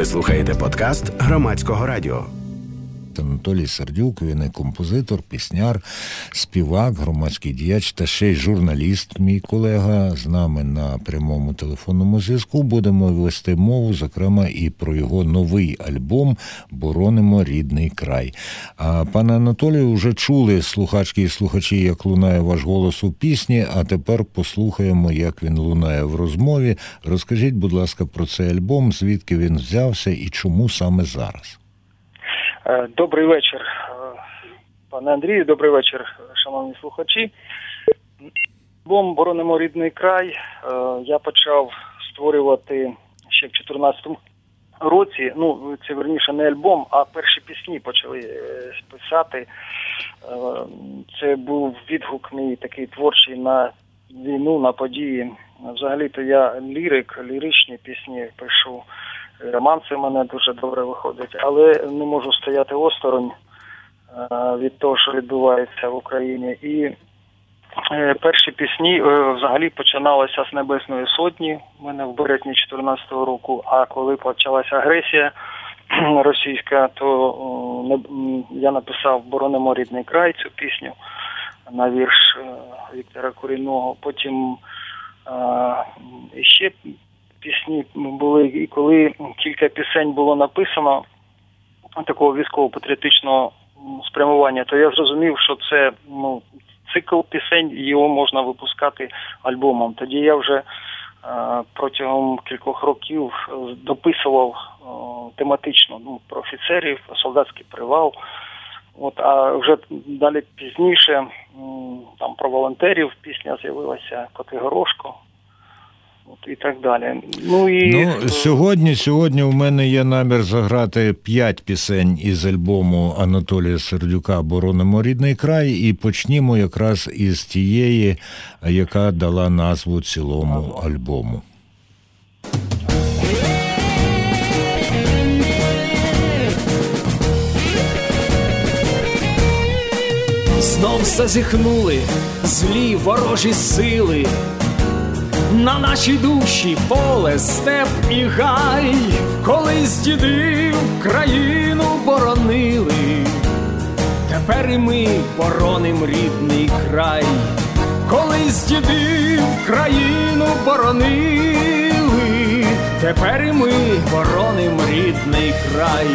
Ви слухаєте подкаст Громадського радіо. Анатолій Сердюк, він і композитор, пісняр, співак, громадський діяч та ще й журналіст, мій колега, з нами на прямому телефонному зв'язку. Будемо вести мову, зокрема, і про його новий альбом «Боронимо рідний край». А пане Анатолію, вже чули слухачки і слухачі, як лунає ваш голос у пісні, а тепер послухаємо, як він лунає в розмові. Розкажіть, будь ласка, про цей альбом, звідки він взявся і чому саме зараз? Добрий вечір, пане Андрію, добрий вечір, шановні слухачі. Альбом «Боронимо рідний край» я почав створювати ще в 2014 році. Ну, це, верніше, не альбом, а перші пісні почали писати. Це був відгук мій такий творчий на війну, на події. Взагалі-то я ліричні пісні пишу. Романси в мене дуже добре виходять, але не можу стояти осторонь від того, що відбувається в Україні. І перші пісні взагалі починалися з Небесної Сотні в мене в березні 2014 року, а коли почалася агресія російська, то я написав «Боронимо рідний край» цю пісню на вірш Віктора Курінного. Потім ще пісні були, і коли кілька пісень було написано такого військово-патріотичного спрямування, то я зрозумів, що це цикл пісень, його можна випускати альбомом. Тоді я вже протягом кількох років дописував тематично про офіцерів, солдатський привал. А вже далі пізніше там про волонтерів пісня з'явилася, «Коти Горошко». І так далі. Сьогодні у мене є намір заграти 5 пісень із альбому Анатолія Сердюка «Боронимо рідний край», і почнімо якраз із тієї, яка дала назву цілому альбому. Знов зазіхнули злі ворожі сили, на нашій душі поле, степ і гай. Колись діди країну боронили, тепер і ми бороним рідний край. Колись діди країну боронили, тепер і ми бороним рідний край.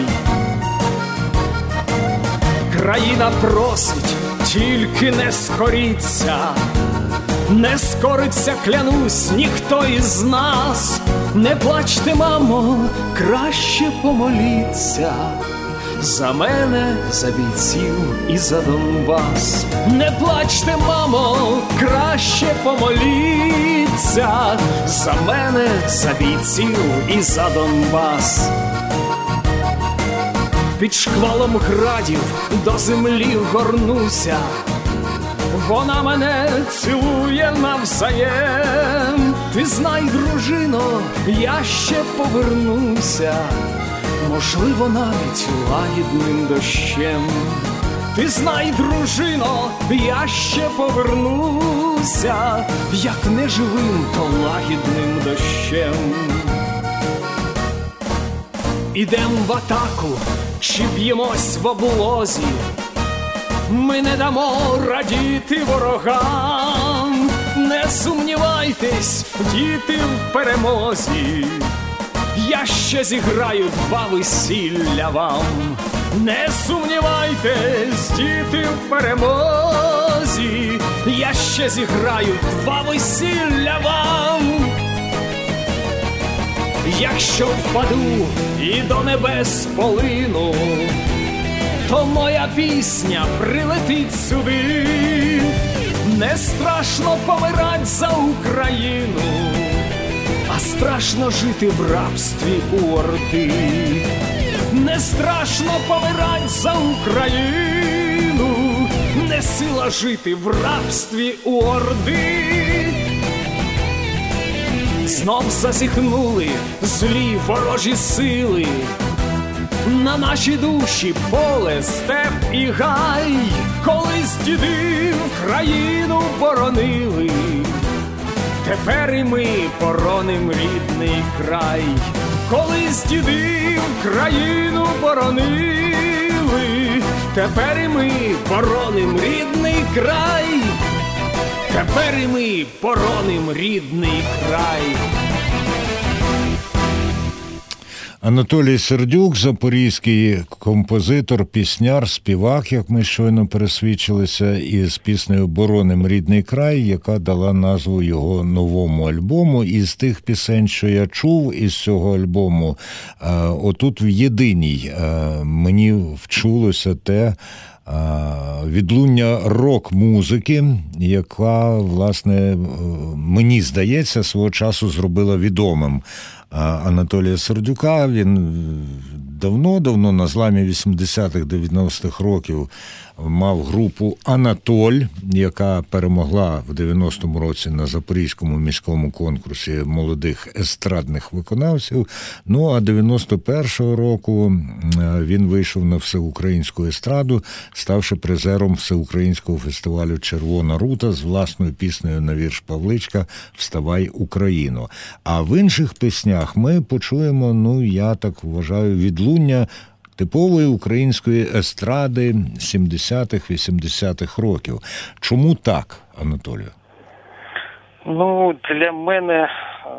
Країна просить, тільки не скоріться, не скориться, клянусь, ніхто із нас. Не плачте, мамо, краще помоліться за мене, за бійців і за Донбас. Не плачте, мамо, краще помоліться за мене, за бійців і за Донбас. Під шквалом градів до землі горнуся, вона мене цілує навзаєм. Ти знай, дружино, я ще повернуся, можливо, навіть лагідним дощем. Ти знай, дружино, я ще повернуся, як не живим, то лагідним дощем. Ідем в атаку, чи б'ємось в облозі, ми не дамо радіти ворогам. Не сумнівайтесь, діти, в перемозі, я ще зіграю 2 весілля вам. Не сумнівайтесь, діти, в перемозі, я ще зіграю 2 весілля вам. Якщо впаду і до небес полину, то моя пісня прилетить сюди. Не страшно помирать за Україну, а страшно жити в рабстві у Орди. Не страшно помирать за Україну, не сила жити в рабстві у Орди. Знов зазіхнули злі ворожі сили, на наші душі поле, степ і гай. Колись діди країну боронили, тепер і ми бороним рідний край. колись діди країну боронили, тепер і ми бороним рідний край. Тепер і ми бороним рідний край. Анатолій Сердюк, запорізький композитор, пісняр, співак, як ми щойно пересвідчилися, із піснею «Бороним рідний край», яка дала назву його новому альбому. Із тих пісень, що я чув із цього альбому, отут в єдиній мені вчулося те, відлуння рок-музики, яка, власне, мені здається, свого часу зробила відомим Анатолія Сердюка. Він давно на зламі 80-х, 90-х років мав групу «Анатоль», яка перемогла в 90-му році на Запорізькому міському конкурсі молодих естрадних виконавців. Ну, а 91-го року він вийшов на всеукраїнську естраду, ставши призером всеукраїнського фестивалю «Червона рута» з власною піснею на вірш Павличка «Вставай, Україно». А в інших піснях ми почуємо, ну, я так вважаю, відлуння типової української естради 70-х, 80-х років. Чому так, Анатолію? Ну, для мене,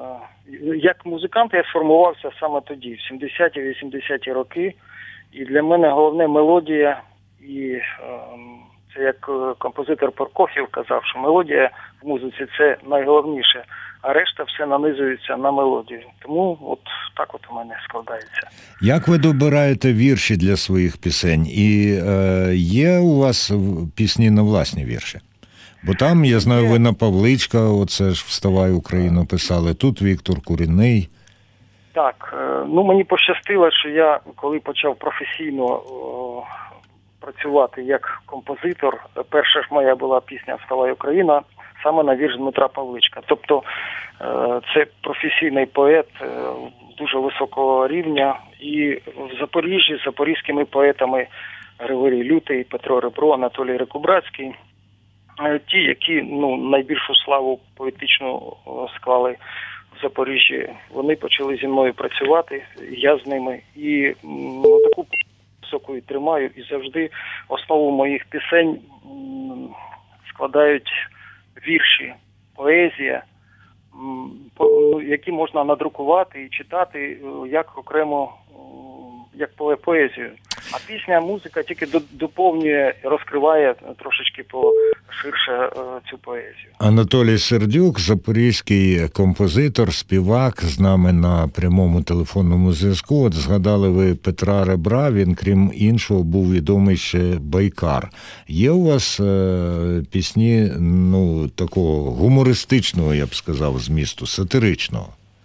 як музикант, я сформувався саме тоді, в 70-ті, 80-ті роки. І для мене головне мелодія. І це як композитор Прокоф'єв казав, що мелодія в музиці – це найголовніше, а решта все нанизується на мелодію. Тому от так от у мене складається. Як ви добираєте вірші для своїх пісень? І є у вас пісні на власні вірші? Бо там, я знаю, ви на Павличка, оце ж «Вставай, Україно» писали, тут Віктор Курінний. Так, ну мені пощастило, що я, коли почав професійно працювати як композитор, перша ж моя була пісня «Вставай, Україна», саме на вірш Дмитра Павличка. Тобто це професійний поет дуже високого рівня. І в Запоріжжі з запорізькими поетами Григорій Лютий, Петро Ребро, Анатолій Рекубрацький, ті, які найбільшу славу поетичну склали в Запоріжжі, вони почали зі мною працювати, я з ними. І таку високу і тримаю, і завжди основу моїх пісень складають вірші, поезія, які можна надрукувати і читати як окремо, як поезію. А пісня, музика тільки доповнює, розкриває трошечки поширше цю поезію. Анатолій Сердюк, запорізький композитор, співак, з нами на прямому телефонному зв'язку. От згадали ви Петра Ребра, він, крім іншого, був відомий ще Байкар. Є у вас пісні, такого гумористичного, я б сказав, змісту, сатиричного?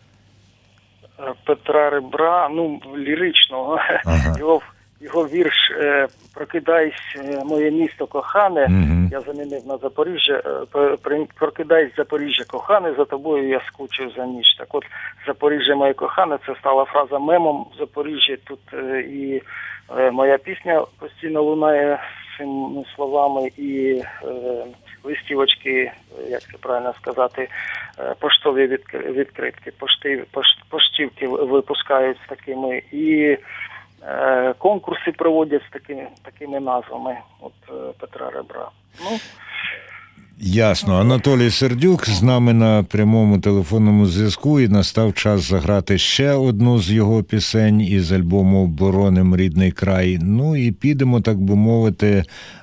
Петра Ребра, ліричного. Ага. Його вірш «Прокидайсь, моє місто кохане», я замінив на Запоріжжя, «Прокидайсь, Запоріжжя кохане, за тобою я скучив за ніч». Так от, «Запоріжжя моє кохане» – це стала фраза мемом в Запоріжжі. Тут і моя пісня постійно лунає цими словами, і листівочки, як це правильно сказати, поштові відкритки, поштівки випускають з такими, і конкурси проводять з такими назвами от Петра Ребра. Ясно. Анатолій Сердюк з нами на прямому телефонному зв'язку, і настав час заграти ще одну з його пісень із альбому «Бороним рідний край». Ну і підемо, так би мовити,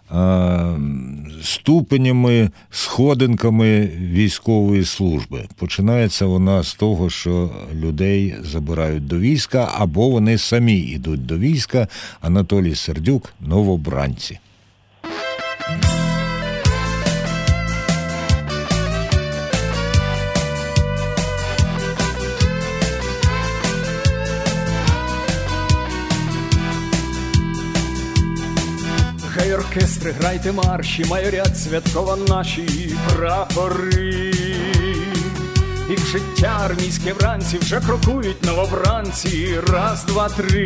ступенями, сходинками військової служби. Починається вона з того, що людей забирають до війська, або вони самі йдуть до війська. Анатолій Сердюк «Новобранці». Хай оркестри, грайте марші, майорять святково наші прапори. І в життя армійське вранці вже крокують новобранці. Раз, два, три.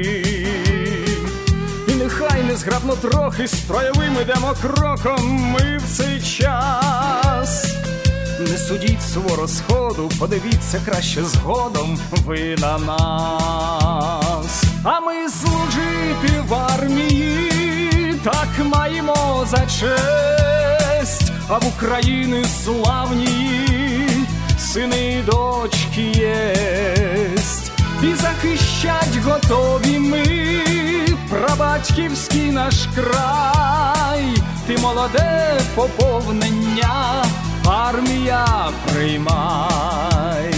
І нехай незграбно трохи строєвим ідемо кроком ми в цей час. Не судіть суворо сходу, подивіться краще згодом ви на нас. А ми служити в армії так маємо за честь, а в України славні сини й дочки єсть. І захищать готові ми прабатьківський наш край. Ти молоде поповнення, армія приймай.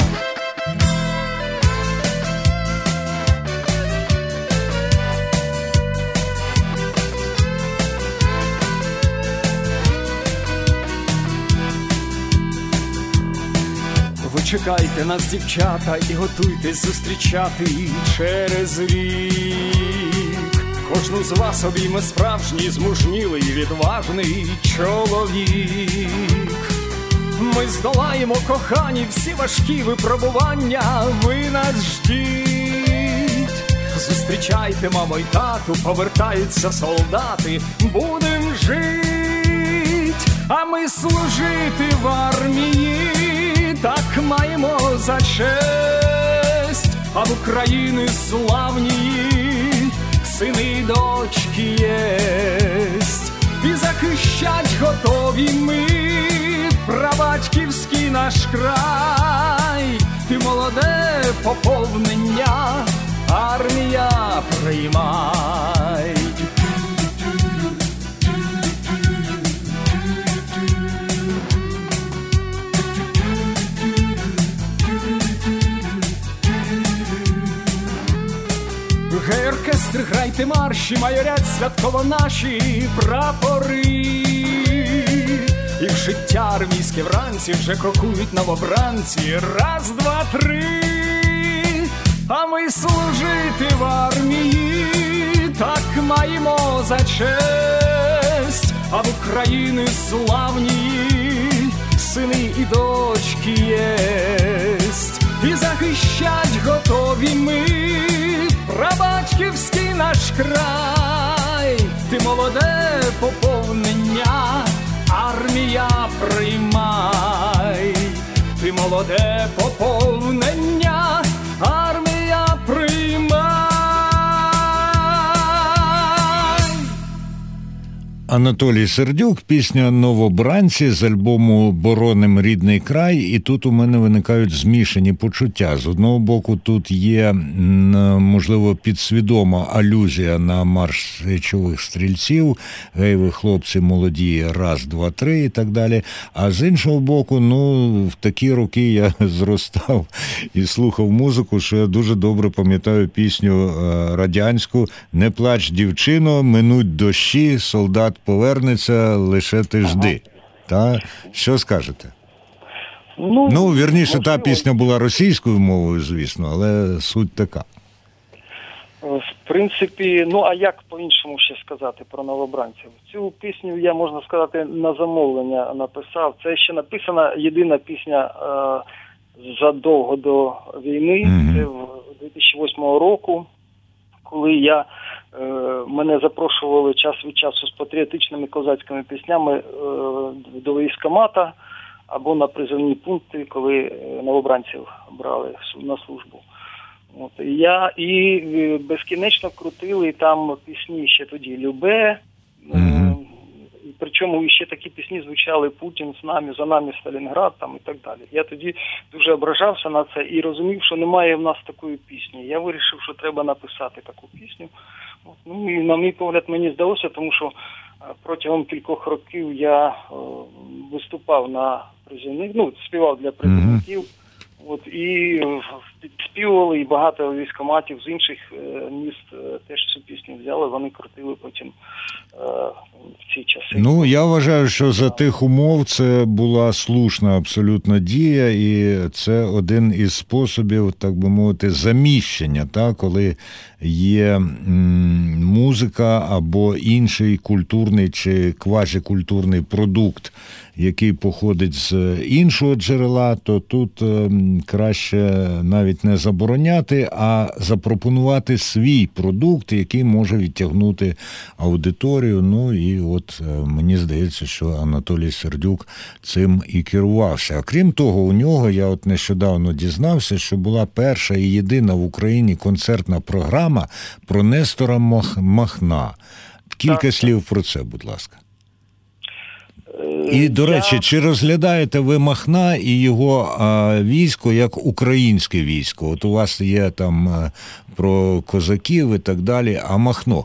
Ви чекайте нас, дівчата, і готуйтесь зустрічати через рік. Кожну з вас обійме справжній, змужнілий, відважний чоловік. Ми здолаємо, кохані, всі важкі випробування, ви нас ждіть. Зустрічайте, мамо й тату, повертаються солдати, будем жить. А ми служити в армії так маємо за честь, а в України славні сини й дочки єсть. І захищать готові ми прабатьківський наш край. Ти молоде поповнення, армія приймай. Гей, оркестр, грайте марші, майорять святково наші прапори. І в життя армійське вранці вже крокують новобранці. Раз, два, три. А ми служити в армії так маємо за честь, а в України славні сини і дочки єсть. І захищать готові ми прабатьківський наш край. Ти молоде поповнення, армія приймай. Ти молоде поповнення, армія приймай. Анатолій Сердюк, пісня «Новобранці» з альбому «Бороним рідний край». І тут у мене виникають змішані почуття. З одного боку, тут є, можливо, підсвідома алюзія на марш речових стрільців, «Гей ви, хлопці молоді, раз, два, три» і так далі. А з іншого боку, в такі роки я зростав і слухав музику, що я дуже добре пам'ятаю пісню радянську «Не плач, дівчино, минуть дощі, солдат повернеться, лише ти жди». Та? Що скажете? Вірніше, та пісня була російською мовою, звісно, але суть така. В принципі, а як по-іншому ще сказати про новобранців? Цю пісню я, можна сказати, на замовлення написав. Це ще написана єдина пісня задовго до війни, це в 2008 року, коли мене запрошували час від часу з патріотичними козацькими піснями до військкомата або на призовні пункти, коли новобранців брали на службу. І безкінечно крутили там пісні ще тоді «Любе», причому ще такі пісні звучали «Путін з нами, за нами Сталінград» там і так далі. Я тоді дуже ображався на це і розумів, що немає в нас такої пісні. Я вирішив, що треба написати таку пісню. І на мій погляд мені здалося, тому що протягом кількох років я виступав на призовних, співав для призовників. І підспівували, і багато військкоматів з інших міст теж цю пісню взяли, вони крутили потім в ці часи. Я вважаю, що за тих умов це була слушна абсолютно дія, і це один із способів, так би мовити, заміщення, коли є музика або інший культурний чи квазікультурний продукт, який походить з іншого джерела, то тут краще навіть навіть не забороняти, а запропонувати свій продукт, який може відтягнути аудиторію. Ну і от мені здається, що Анатолій Сердюк цим і керувався. А крім того, у нього, я от нещодавно дізнався, що була перша і єдина в Україні концертна програма про Нестора Махна. Кілька слів про це, будь ласка. І, до речі, чи розглядаєте ви Махна і його військо як українське військо? От у вас є там про козаків і так далі, а Махно?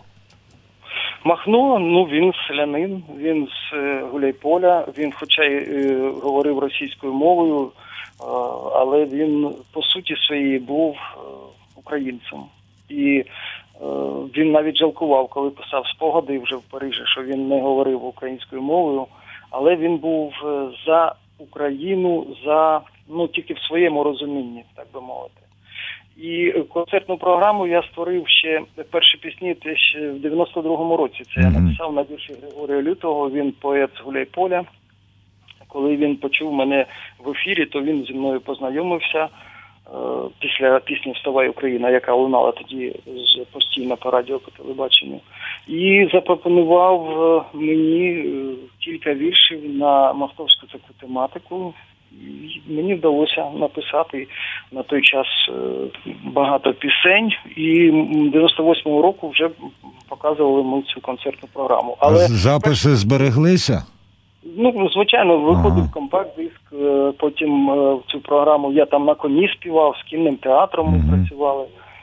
Махно, він селянин, він з Гуляйполя, він хоча й говорив російською мовою, але він по суті своїй був українцем. І він навіть жалкував, коли писав спогади вже в Парижі, що він не говорив українською мовою, але він був за Україну, тільки в своєму розумінні, так би мовити. І концертну програму я створив ще, перші пісні ще в 92-му році. Це я написав на вірші Григорія Лютого, він поет з Гуляйполя. Коли він почув мене в ефірі, то він зі мною познайомився після пісні «Вставай, Україна», яка лунала тоді постійно по радіо, по телебаченню. І запропонував мені кілька віршів на махновську таку тематику. І мені вдалося написати на той час багато пісень. І 98-го року вже показували ми цю концертну програму. Але записи збереглися? Звичайно, виходив компакт-диск, потім цю програму я там на коні співав, з кінним театром ми працювали.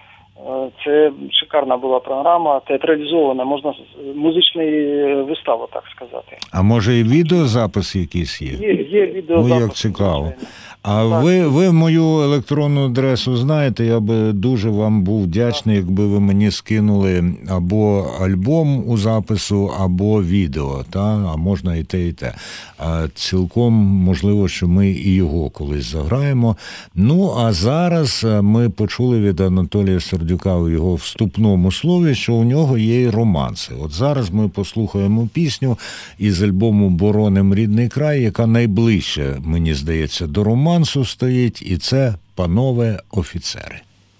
Це шикарна була програма, театралізована, можна музична вистава, так сказати. А може і відеозапис якийсь є? Є відеозапис. Як цікаво. А ви мою електронну адресу знаєте, я би дуже вам був вдячний, якби ви мені скинули або альбом у запису, або відео, а можна і те, і те. Цілком можливо, що ми і його колись заграємо. Ну, а зараз ми почули від Анатолія Сердюка у його вступному слові, що у нього є і романси. От зараз ми послухаємо пісню із альбому «Бороним рідний край», яка найближче, мені здається, до романсу стоїть, і це «Панове офіцери».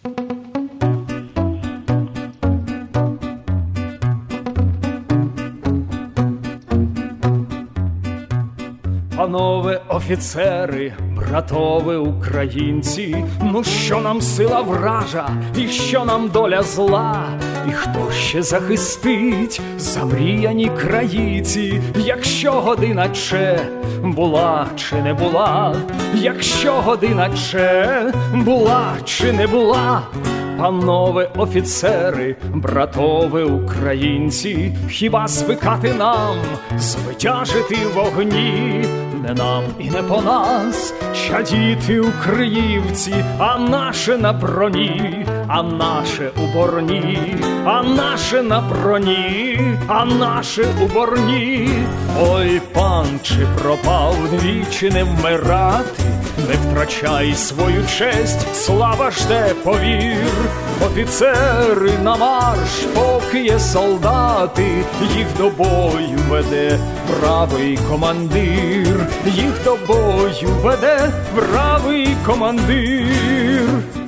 Панове офіцери, братове українці, ну що нам сила вража, і що нам доля зла, і хто ще захистить замріяні країці, якщо година че була чи не була, якщо година че була чи не була. Панове офіцери, братове українці, хіба звикати нам звитяжити вогні? Не нам і не по нас чадіти українці, а наше на броні, а наше у борні, а наше на броні, а наше у борні. Ой, пан, чи пропав двічі не вмирати, не втрачай свою честь, слава жде, повір. Офіцери на марш, поки є солдати, їх до бою веде бравий командир, їх до бою веде бравий командир.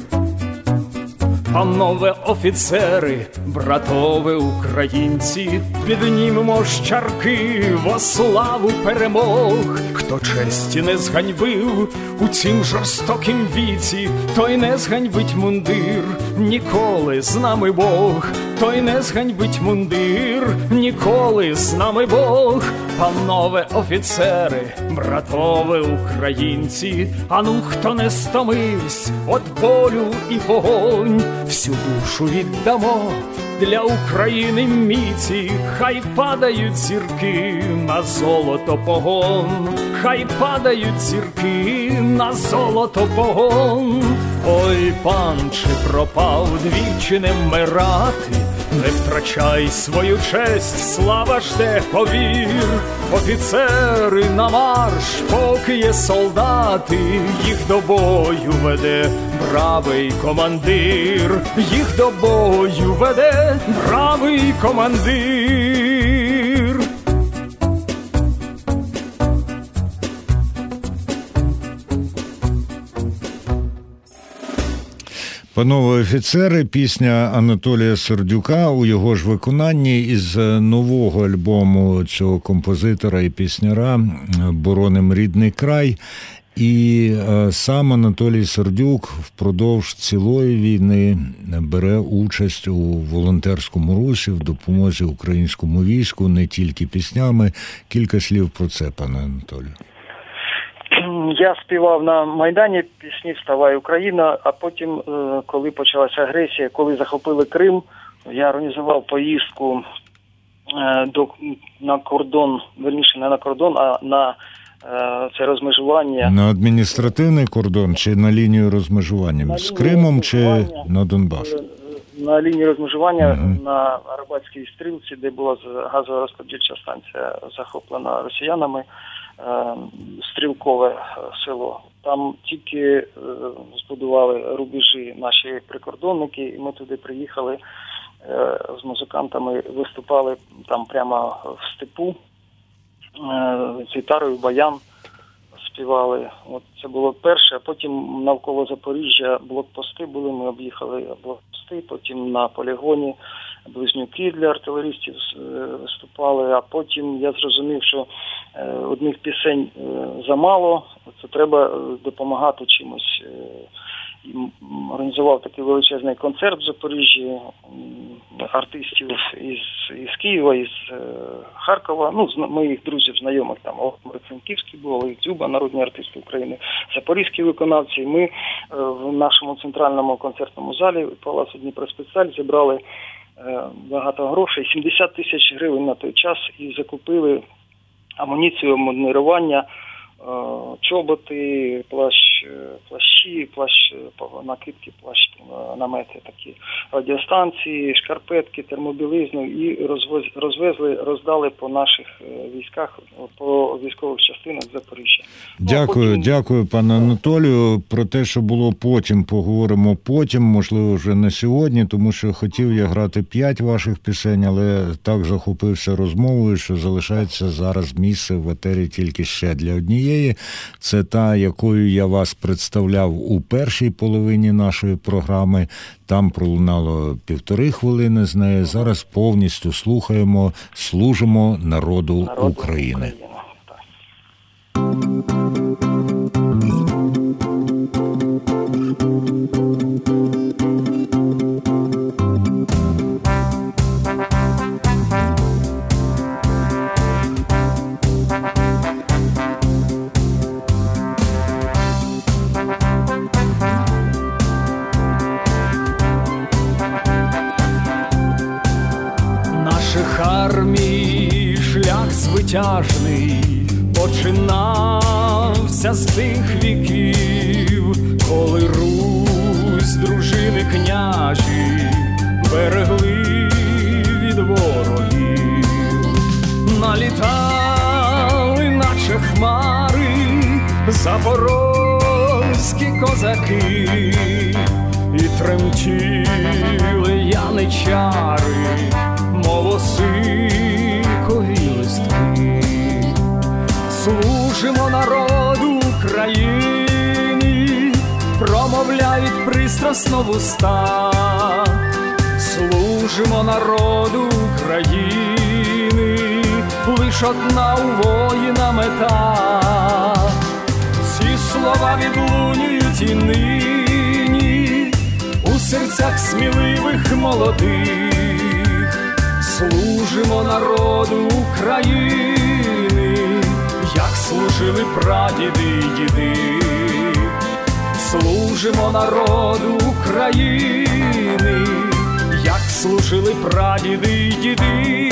Панове офіцери, братове українці, піднімемо ж чарки во славу перемог. Хто честі не зганьбив у цім жорстокім віці, той не зганьбить мундир, ніколи з нами Бог. Той не зганьбить мундир, ніколи з нами Бог. Панове офіцери, братове українці, а ну хто не стомивсь от болю і вогонь, всю душу віддамо для України міці. Хай падають зірки на золото погон, хай падають зірки на золото погон. Ой, пан, чи пропав двічі не вмирати, не втрачай свою честь, слава жде, повір. Офіцери на марш, поки є солдати, їх до бою веде бравий командир, їх до бою веде бравий командир. Панове офіцери, пісня Анатолія Сердюка у його ж виконанні із нового альбому цього композитора і пісняра «Бороним рідний край». І сам Анатолій Сердюк впродовж цілої війни бере участь у волонтерському русі, в допомозі українському війську, не тільки піснями. Кілька слів про це, пане Анатолію. Я співав на Майдані пісні «Вставай, Україна», а потім, коли почалася агресія, коли захопили Крим, я організував поїздку на кордон, верніше не на кордон, а на це розмежування. На адміністративний кордон чи на лінію розмежування? З Кримом чи на Донбас? На лінії розмежування на Арабатській стрілці, де була газорозподільча станція, захоплена росіянами, Стрілкове село. Там тільки збудували рубежі наші прикордонники, і ми туди приїхали з музикантами, виступали там прямо в степу, з гітарою, баян співали. От це було перше, а потім навколо Запоріжжя блокпости були, ми об'їхали блокпости, потім на полігоні близнюки для артилеристів виступали, а потім я зрозумів, що одних пісень замало, це треба допомагати чимось. Організував такий величезний концерт в Запоріжжі, артистів із Києва, із Харкова, моїх друзів, знайомих, там Олег Франківський був, Олег Дзюба, народні артисти України, запорізькі виконавці. Ми в нашому центральному концертному залі Палацу Дніпроспецаль зібрали багато грошей, 70 тисяч гривень на той час, і закупили амуніцію, обмундирування, чоботи, плащі, накидки, плащ, намети такі, радіостанції, шкарпетки, термобілизну, і роздали по наших військах, по військових частинах Запоріжжя. Дякую, пане Анатолію. Про те, що було потім, поговоримо потім, можливо, вже не сьогодні, тому що хотів я грати 5 ваших пісень, але так захопився розмовою, що залишається зараз місце в етері тільки ще для однієї. Це та, якою я вас представляв у першій половині нашої програми. Там пролунало 1,5 хвилини з неї. Зараз повністю слухаємо «Служимо народу України». Армій шлях звитяжний починався з тих віків, коли Русь, дружини княжі берегли від ворогів. Налітали, наче хмари, запорозькі козаки, і тремтіли яничари, мов осикові листки. Служимо народу Україні, промовляють пристрасно вуста. Служимо народу України, лиш одна у воїна мета. Ці слова відлунюють і нині у серцях сміливих молодих. Служимо народу України, як служили прадіди й діди. Служимо народу України, як служили прадіди й діди.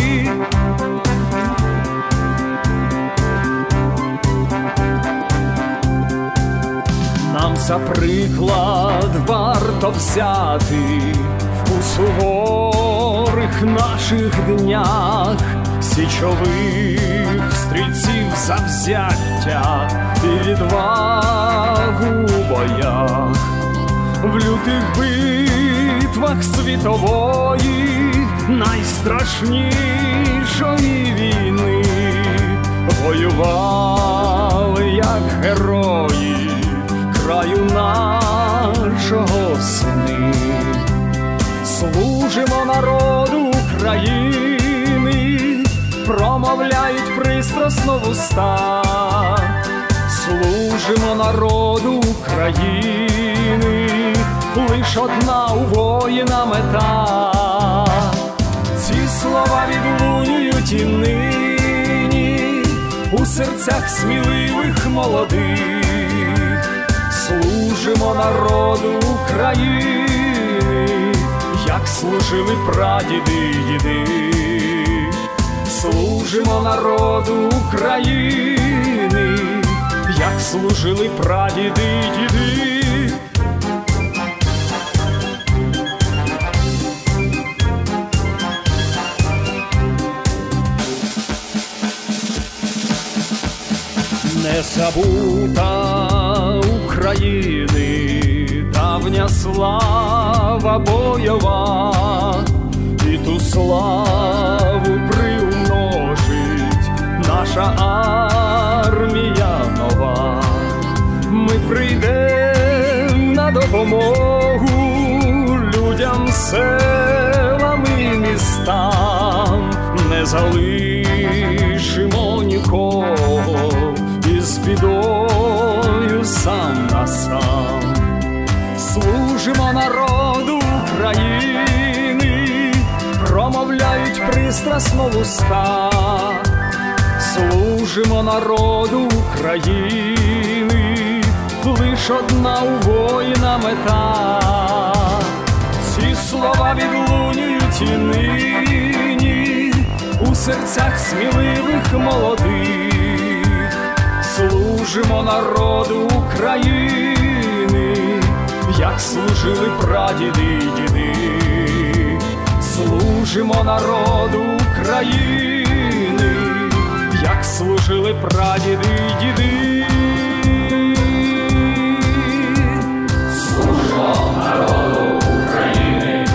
Нам за приклад варто взяти у суворих наших днях січових стрільців завзяття і відвагу у боях. В лютих битвах світової найстрашнішої війни воювали як герої краю нашого сини. служимо народу України, промовляють пристрасно вуста. Служимо народу України, лиш одна у воїна мета. Ці слова відлунюють і нині у серцях сміливих молодих. Служимо народу України, як служили прадіди й діди. Служимо народу України, як служили прадіди й діди. Не забута України давня слава бойова, і ту славу приумножить наша армія нова. Ми прийдем на допомогу людям, селам і містам, не залишимо нікого із бідою сам на сам. Служимо народу України, промовляють пристрасно вуста. Служимо народу України, лиш одна у воїна мета. Ці слова відлунюють і нині у серцях сміливих молодих. Служимо народу України, як служили прадіди й діди. Служимо народу України, як служили прадіди й діди. Служимо народу України.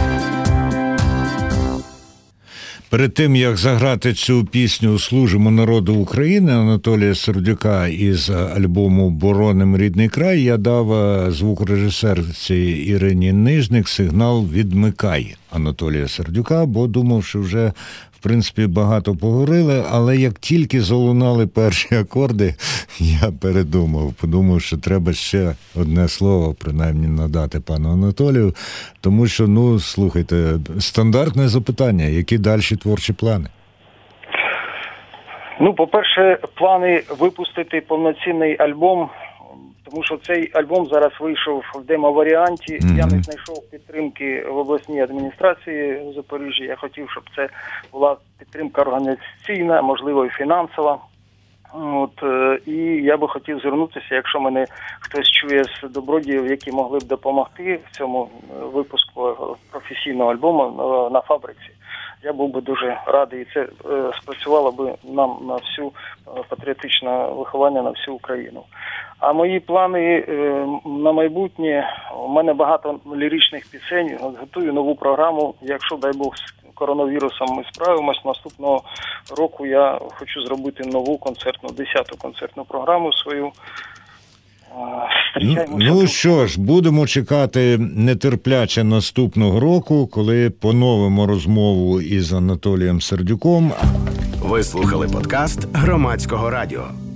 Перед тим, як заграти цю пісню «Служимо народу України» Анатолія Сердюка із альбому «Бороним рідний край», я дав звукорежисерці Ірині Нижник сигнал «Відмикай» Анатолія Сердюка, бо думав, що вже, в принципі, багато поговорили, але як тільки залунали перші акорди, я подумав, що треба ще одне слово, принаймні, надати пану Анатолію, тому що, слухайте, стандартне запитання, які далі творчі плани? По-перше, плани випустити повноцінний альбом, тому що цей альбом зараз вийшов в демо-варіанті. Я не знайшов підтримки в обласній адміністрації в Запоріжжі. Я хотів, щоб це була підтримка організаційна, можливо, і фінансова. І я би хотів звернутися, якщо мене хтось чує з добродіїв, які могли б допомогти в цьому випуску професійного альбому на фабриці. Я був би дуже радий, і це спрацювало би нам на всю патріотичне виховання на всю Україну. А мої плани на майбутнє, у мене багато ліричних пісень, готую нову програму. Якщо, дай Бог, з коронавірусом ми справимось, наступного року я хочу зробити нову концертну, 10-ту концертну програму свою. Що ж, будемо чекати нетерпляче наступного року, коли поновимо розмову із Анатолієм Сердюком. Ви слухали подкаст Громадського радіо.